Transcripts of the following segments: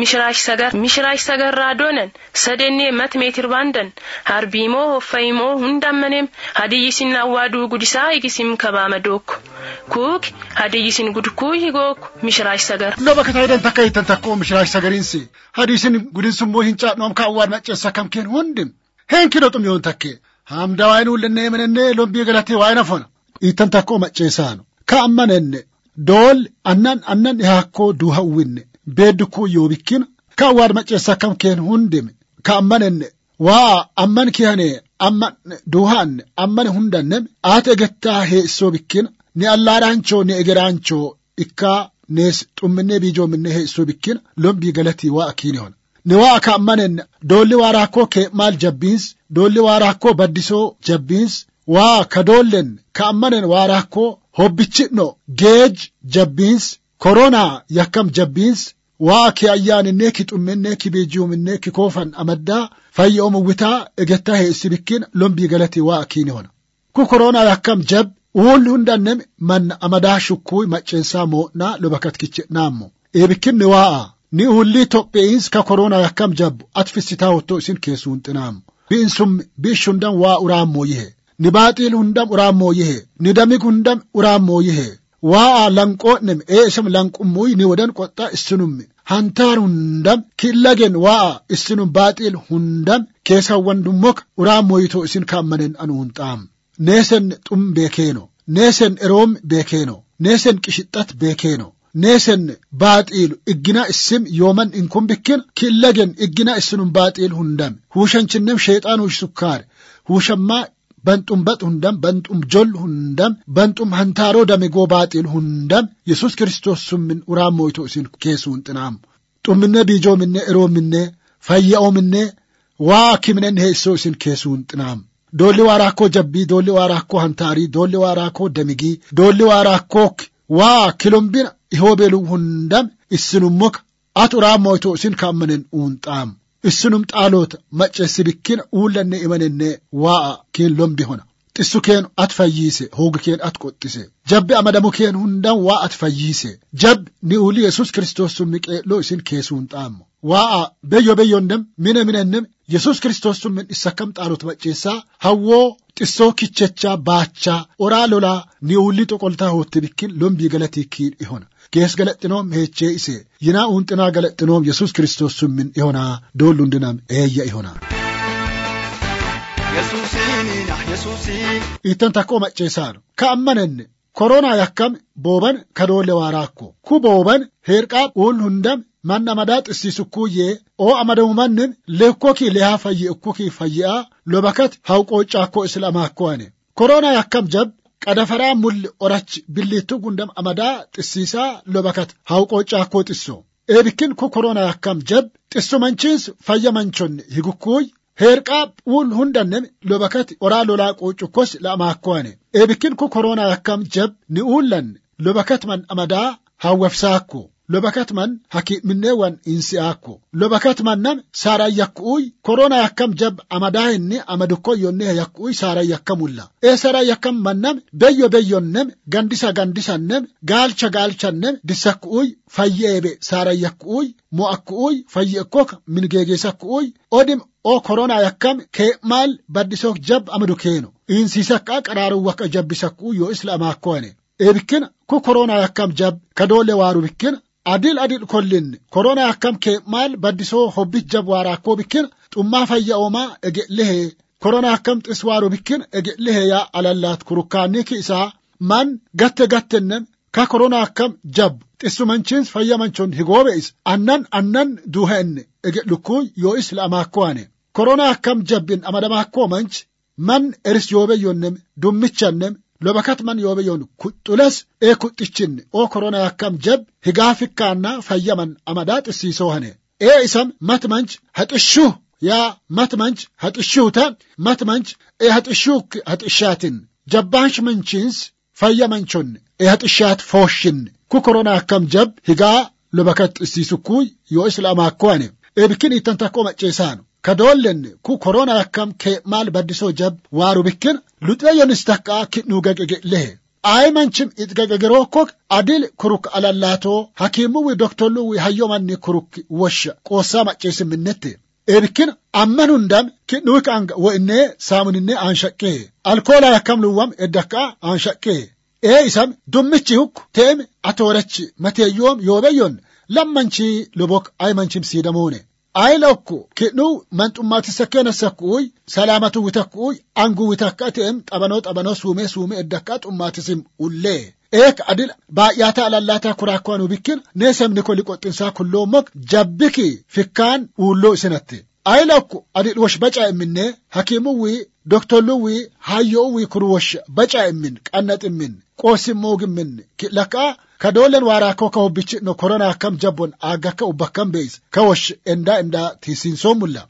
mishiraash sagar raadonan sadenne mat meetir bandan harbiimo hoffayimo hundammanem hadiyisin awwaadu gudisaa igisim kabama dook kuuk hadiyisin gudkuu higook mishiraash sagar no bakataydan takaytan takko mishiraash sagarinsi hadiyisin gudinsummoo hincaadnoom ka awwaad macceessa kam keen hundim henkino xumyoon takke hamda waaynu lenne menenne lombii galatee waayna fona itan takko macceessaano ka ammanenne dool annan haakko duha uwinne beedukuu yoobikkina ka awwaad macceessa kam keen hundim ka ammanenne waa amman kihane amman duhanne amman hundannem aate gettaa heessoo bikkina ni allaadhaanchoo ni egeraanchoo ikkaa nees xumminne biijoominne heessoo bikkina lombii galatii waa akiini hona ni waa ka ammanenne doolli waa raakoo kee maal jabbiins doolli waa raakoo baddisoo jabbiins waa ka doollen ka ammanen waa raakoo hobbichidno geej jabbiins koronaa yakkam jabbiins waa ki ayyaaninne ki xumminne ki biijoominne ki koofan amaddaa fayyoomu witaa egettaa heessi bikkina lombii galatii waa akiini hona ku koronaa yakkam jab uulli hundannem man amadaa shukkuu macceensaa mo'naa lobakatkiche naammo eebikkinni waa'a ni uulli topheeyins ka koronaa yakkam jabbu atfissitaa hottoo isin keessuun xinaammo bi'insum biishundan waa uraammoo yihe ni baaxiil hundam uraammoo yihe ni damig hundam uraammoo yihe waa'a lanqoo'nem isam lanqummuuy ni wodan qoxxaa issinummi hantaar hundam killagen waa'a issinum baaxiil hundam keessawwan dummok uraammoo yitoo isin kaammanen anuun xaam neesen xum beekeeno neesen eroom beekeeno neesen qishixxat beekeeno neesen baaxiilu iggina issim yooman inkum bikkin killagen iggina issinum baaxiil hundam huushanchinem sheexaan huush sukkaar huushammaa banxum bat hundam banxum jol hundam banxum hantaaroo damegoo baaxiil hundam yesus kristos summin uraammoo yitoo isin keessuun xinaam xumminne biijoominne eroominne fayya'oominne waa kiminen heessoo isin keessuun xinaam doolli waa raakoo jabbii doolli waa raakoo hantaarii doolli waa raakoo damigii doolli waa raakoo waa kilombina ihoobeelu hundam issinummoka at uraammoo yitoo isin kaammanen uunxaam issinum xaaloota macceessi bikkina uullanne imanenne waa keen lombi hona xissu keen at fayyiise hoogi keen at qoxxise jabbi amadamu keen hundan waa at fayyiise jab ni uuli yesus kristos summi qee'loo isin keessuun xaammo waa beyyondem minennem yesus kristos summin issakam xaalota macceessaa hawwoo xissoo kichechaa baachaa oraa lolaa ni uulli xoqoltaa hootte bikkin lombii galatii kiin ihona gees galaxxinoom heechee ise yinaa uunxinaa galaxxinoom yesus kristos summin ihonaa doollundinam eeyya ihonaa itan takkoo macceessaano ka ammanenne koronaa yakkam booban ka doolle waa raakko ku booban heerqaab uul hundam man amadaa xissisukkuyee oo amadamumannin lekkokii lehaa fayyi ekkokii fayyi'aa lobakat hawqoocaakko islamaakkoane koronaa yakkam jab qadafaraa mulli orach billiittu gundam amadaa xissiisaa lobakat hawqoocaakko xisso eebikkin ku koronaa yakkam jab xissumanchiis fayyamanchonni higukkuuy heerqaab uul hundannem lobakat oraa lolaa qoocukkos la'amaakkoane eebikkin ku koronaa yakkam jab ni uullan lobakat man amadaa hawwefsaakko lobakat man hakiminneewan insi'aakko lobakat mannam saaran yakku'uy korona yakkam jab amadaa inni amadukkoyyonne yakku'uy saaran yakkamulla saaran yakkam mannam beyyonnem gandisannem gaalchannem dissakku'uy fayyeebe saaran yakku'uy mo'akku'uy fayyeekkok mingeegeesakku'uy odim o korona yakkam kee'maal baddisok jab amadukeeno insiisakkaa qaraaruwwakka jabbisakku'uy yoo islamaakkoane eebikkin ku korona yakkam jab kadoole waaru bikkin adil kollin korona yakkam kee'maal baddisoo hobbit jab waaraakoo bikkin xummaa fayya'oomaa ege'lehe korona yakkam xis waaru bikkin ege'lehe yaa alallaat kurukkaannii ki isaa man gattennem ka korona yakkam jab xissumanchiins fayyamanchon higoobe'is annan duuha'enne ege'lukkuuy yoo islamaakkoane korona yakkam jabbin amadamaakkoo manch man eris yoobeyyonnem dummichannem lobakat man yoobeyon kuxxules kuxxichinne oo korona yakkam jab higaafikkaanna fayyaman amadaa xissiisoo hane isam matmanch haxishshuh yaa matmanch haxishshuuta matmanch haxishshuuk haxishshaatin jabbaansh manchiins fayyamanchonne haxishshaat fooshinne ku korona yakkam jab higaa lobakat xissiisukkuuy yoo islamaakkoane bikkin ittan takkoo macceesaano kadoollen ku korona yakkam kee'maal baddisoo jab waaru bikkin luxeeyyonis takka'aa kidhuu gaqege'lehe aymanchim itgagagerokok adil kuruk alallato hakimu wi doktorlu wi hayyomanni kuruk washa qossa maccesim minnette erkin amman hundam kinuk anga wa inne samuninne anshakke alkola yakamluwam edaka anshakke isam dummichi huk tem atorachi mateyom yobeyon lammanchi lubok aymanchim sidamone aylokku kinu mantumati sakena sakuy salamatu witakuy angu witakatem tabano sume edaka tumatisim ulle ek adil baayata alallata kurakwanu bikir nesamni kolikotinsa kullomok jabbiki fikkan ullo isinatte aylokku adil wash baca minne hakimu wi doktorlu wi hayyo wi kurwash baca min qannat min qosim mogim min laka kadolen wara ko ka hobbichi no corona kam jabbon aga ka ubakam beis kawash enda tisin somulla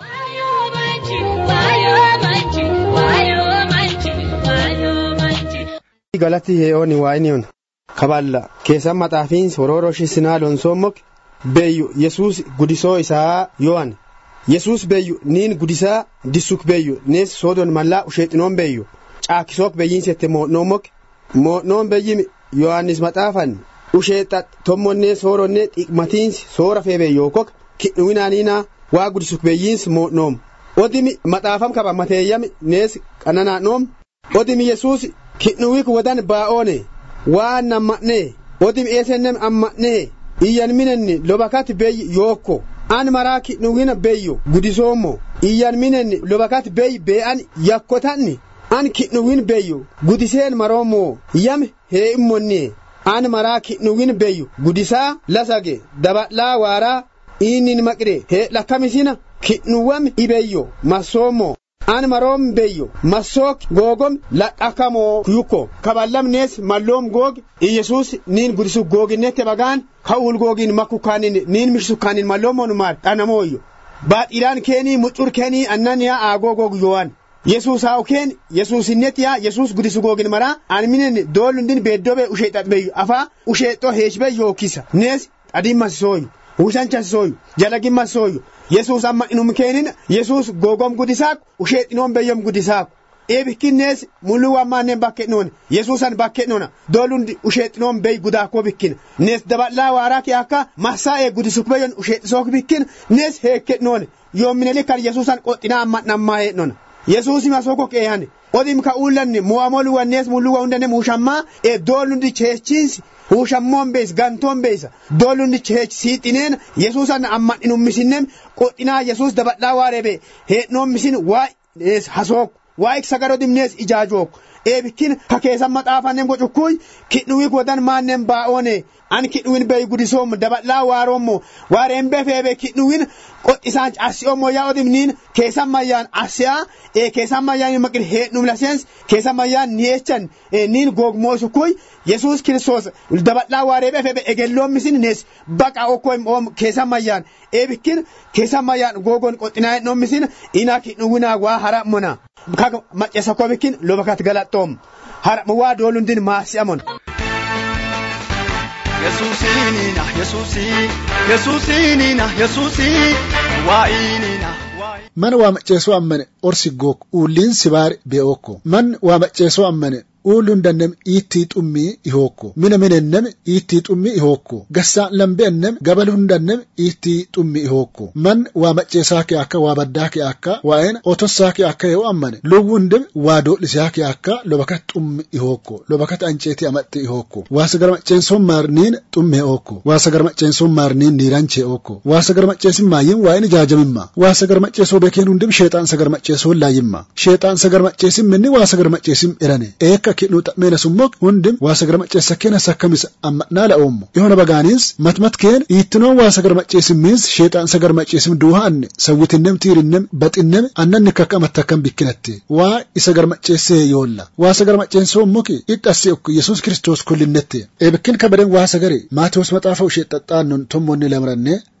galati heoni wainion kaballa kesan matafin sororo shisinalon somok beyu yesus gudiso isa yohan yesus beyu nin gudisa disuk beyu nes sodon malla ushetinon beyu caakisok beyin sette nomok non beyimi yohannis matafan usheta tomonne soronne ikmatin sora febe yokok kinwinanina wa gudisuk beyin nom odimi matafam kaba mateyam nes kanana nom odimi yesus kinwik wadan baone wa namatne odim esenem amatne iyan minenni lobakat bey yoko an maraki nuwina beyo gudisomo iyan minenni lobakat bey an yakotanni an kinwin beyo gudisen maromo yam he immonni an maraki nuwin beyo gudisa lasage dabala wara inin makre he lakamisina kinwam ibeyo masomo an marom beyo masok gogom lakakamo yuko kaballam nes mallom gog yesus nin gudisu goginete bagan kaul gogin makukanin nin misukanin mallomon mar anamoyo bat iran keni mutur keni annania agogog yoan yesus hauken yesus netia yesus gudisu gogin mara anminen dolundin beddobe ushetat beyo afa usheto heshbe yokisa nes adimma soy usancha soy jalagi masoy yesus amma inum kenin yesus gogom gudisak ushet inom beyom gudisak ebikines mulu amane bakkenon yesusan bakkenona dolundi ushet inom bey gudako bikin nes daballa waraki aka masae gudisuk beyon ushet sok bikin nes hekkenon yomineli kar yesusan qotina amma nammae non yesusi masoko kehane odim ka ulanni muamolu wanes mulu wandane mushamma dolundi chechis hushammon bees ganton beesa dolundi chech sitinen yesusan amma inum misinem qotina yesus daballa warebe he no misin wa es hasok wa eksagarodim nes ijajok bikin ka kesan matafanem go cukuy kidnuwi godan manem baone an kidnuwin bey gudisom daballa waromo warembe febe kidnuwin qotisan asiomo ya odim nin kesan mayan asia kesan mayan makir he num lasens kesan mayan niechan nin gogmo cukuy yesus kristos daballa warebe febe egellom misin nes baka okoy kesan mayan bikin kesan mayan gogon qotina no misin ina kidnuwina wa haramona kaga macesa ko bikin lobakat galatom haram wa dolundin masiamon yesusinina yesusi wainina man wa maceso ammane orsi gok ulin sibar beoko man wa maceso ammane ulun dannem itti tummi ihoko minennem itti tummi ihoko gassa lambennem gabalun dannem itti tummi ihoko man wa macesaki akka wa baddaki akka wa en otosaki akka yo ammane lowundem wa do lisaki akka lobakat tummi ihoko lobakat anceti amatti ihoko wa sagar macenso marnin tummi ihoko wa sagar macenso marnin niranche ihoko wa sagar macesim mayin wa en jajamimma wa sagar maceso bekenundem shaytan sagar maceso layimma shaytan sagar macesim minni wa sagar macesim irane eka kinu ta'mena summok hundim wa sagar macesa kena sakamis amma nala ummu ihona baganis matmat ken itno wa sagar macesim mis shaytan sagar macesim duhan sawitinem tirinem batinem annan kakamat takam bikinatti wa isagar macese yolla wa sagar macenso muki itasi ok yesus kristos kullinnette ebekin kabaden wa sagari matos matafa shaytan non tommonni lamranne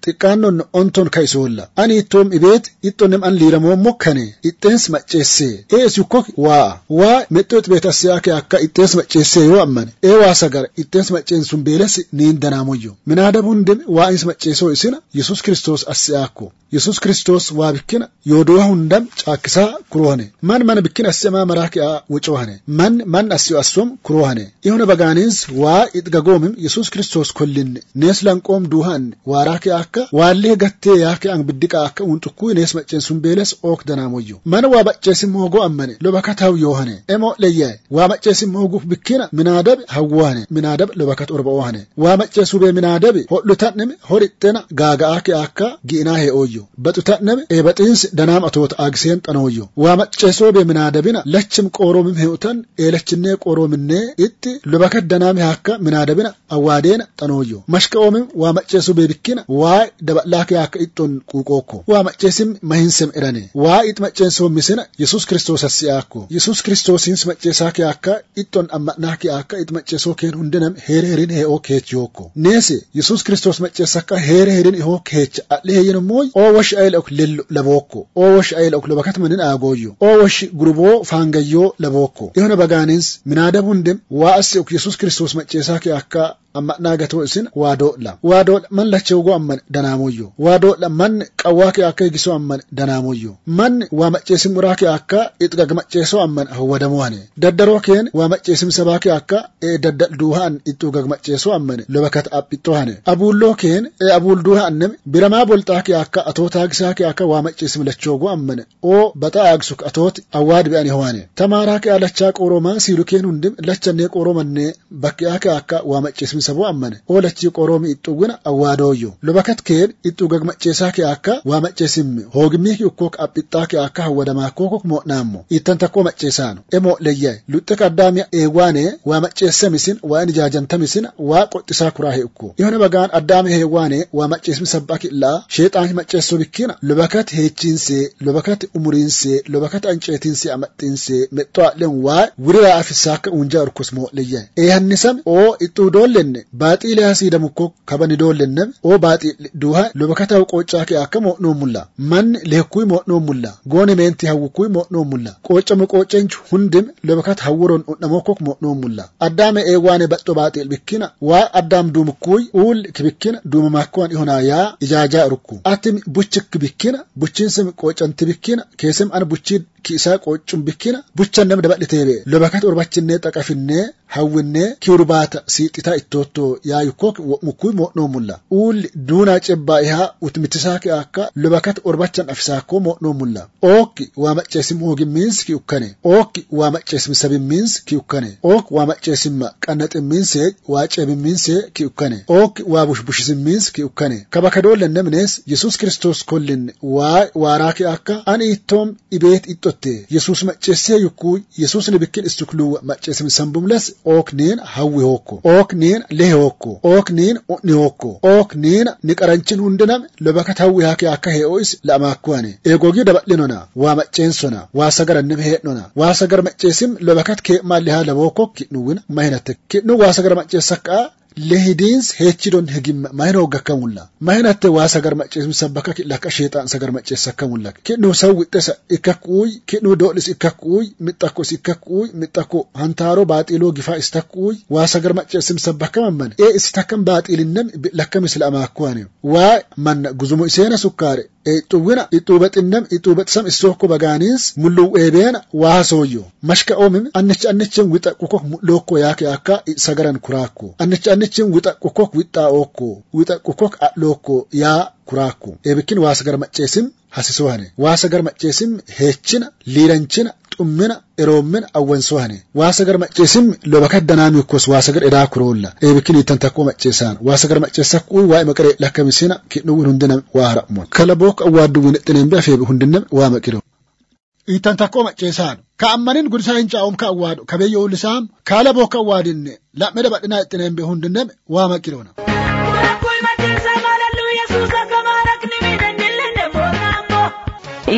xiqqaannon onton kaisolla ani ittom ibet ittonem an liramo mokkane ittens maccesse esukko waa mettot betasiyake akka ittens maccesse yo ammane waa sagar ittens maccen sumbeles niin danamoyyo minadabun dem waa is macceso isina Yesus Kristos asiyako Yesus Kristos waa bikkina yodowa hundam caakisa kurohane man bikkina asema maraki wucohane man asyo asom kurohane ihuna baganis waa itgagomim Yesus Kristos kollin neslan qom duhan waraki akka walle gatte yake ang bidika akka untukku nes maccen sumbeles ok danamoyyo man waa baccesim mogo ammane lobakataw yohane emo leye waa maccesim mogo bikkina minadab hawwane minadab lobakat orba ohane waa maccesu be minadab hodlutatnem horittena gaga ake akka giina he oyyo batutatnem batins danam atot agsen tanoyyo waa macceso be minadabina lachim qoromim heutan lachinne qoromine itti lobakat danam hakka minadabina awadena tanoyyo mashkaomim waa maccesu be bikkina waa dabalake akka itton kuqoko waa maccesim mahinsem irane waa it macceso misina Yesus Kristos asiyako Yesus Kristos ins maccesake akka itton ammanake akka it macceso ken hundenam hererin he okechoko nese Yesus Kristos maccesaka hererin he okech alle yeno moy o wash ayl ok laboko o wash ayl ok labakat manin agoyo o wash grubo fangayo laboko ihona baganis minadabundem waa asiyok Yesus Kristos maccesake akka amma nagato isin wado man lachewgo amman danamoyyo wado man qawake akka giso amman danamoyyo man wa maccesim urake akka itgaga macceso amman hawadamohane daddaro ken wa maccesim sabake akka daddal duhan itugag macceso amman lobakat appitohane abullo ken abul duhan birama boltake akka atotagisake akka wa maccesim lachewgo amman o bata agsuk atot awad bi ani hwane tamarake alacha qoroma siluken undim lachane qoromanne bakiyake akka wa maccesim sabo ammane olachi qoromi ituguna awadoyo lobakat ken itugag maccesake akka wa maccesim hogmi ukok appitake akka hawadama kokok monamo itantako maccesano emo leye lutte kadamya ewane wa maccesamisin wa nijajantamisin wa qottisa kurahe ukko ihona bagan adame hewane wa maccesim sabaki la shaytan macceso bikina lobakat hechinse lobakat umurinse lobakat ancetinse amatinse metto len wa wura afisaka unja urkusmo leye hannisam o itudollen baatile hasidamukko kabani dollennem o baatil duha lobakata qoccake akamo no mulla man lekuy mo no mulla gone menti hawukuy mo no mulla qoccamo qoccenchu hundim lobakat hawuron udamokok mo no mulla adame ewane batto baatil bikkina wa adam dumkuy ul kibikkina dumamakon ihona ya ijaja rukku atim buchik bikkina buchinsem qoccanti bikkina kesem an buchid kisa qoccum bikkina buchannem dabadetebe lobakat urbachinne taqafinne hawinne kiurbata siitita ittoto ya yukok mukuy mo no mulla ul duna cebba iha utmitisake akka lobakat urbachan afisako mo no mulla ok wa maccesim hogi means ki ukane ok wa maccesim sabim means ki ukane ok wa maccesim qanatim means wa cebim means ki ukane ok wa bushbushim means ki ukane kabakadol nemnes Yesus Kristos kollin wa waraki akka ani ittom ibet ittotte Yesus maccesse yukuy Yesus ne bikkin istuklu maccesim sambumles ok nen hawi hokko ok nen lehe hokko ok nen onni hokko ok nen niqaranchin hundenam lobakat hawi hake akka heois lamakwane egogi daballenona wa maccensona wa sagarannem heednona wa sagar maccesim lobakat ke malli hala bokko kinuwina mahinate kinu wa sagar maccesaka lehidins hechidon hegim mahino gakamulla mahinate wa sagar maccesim sabaka laka shaytan sagar maccesakamulla kinu sawitesa ikakuy kinu dolis ikakuy mitakos ikakuy mitako hantaro batilo gifa istakuy wa sagar maccesim sabaka man istakam batilinem lakam islama akwani wa man guzumo isena sukkare tuwina itubatinem itubatsam isoko baganis mullu ebena wa soyo mashka omim annich wita kokok loko yake aka sagaran kurako annich wita kokok wita oko wita kokok loko ya kurako ebikin wa sagar maccesim hasisohane wa sagar maccesim hechina liranchina tummina erommen awansohane wa sagar maccesim lobakat danami kos wa sagar eda kurolla ebikin itantako maccesan wa sagar maccesak wa makare lakamisina kinu hundina wa haramon kalabok awadu winetenen bi afe hundina wa makiro itantako maccesan ka ammanin gudisa hinca ka awadu kabeyo lisam kalabok awadinne la meda badina itenen bi hundina wa makirona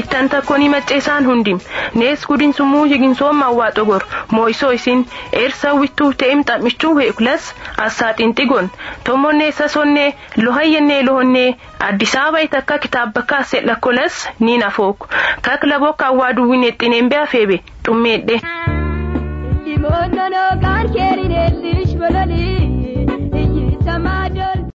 ittan takkoni macceesaan hundim nees gudin sumuu higinsoo mawwaa xogor mooysoo isin eersa wittuu ta'im xamichuu heekulas assaaxiin xigon tomonne sasonne lohayyenne lohonne addisaaba itakka kitaabakka sedhakkolas ni nafook kaklabo kawwaadu winexxineen beafeebe xummeedhe Dimono kan keri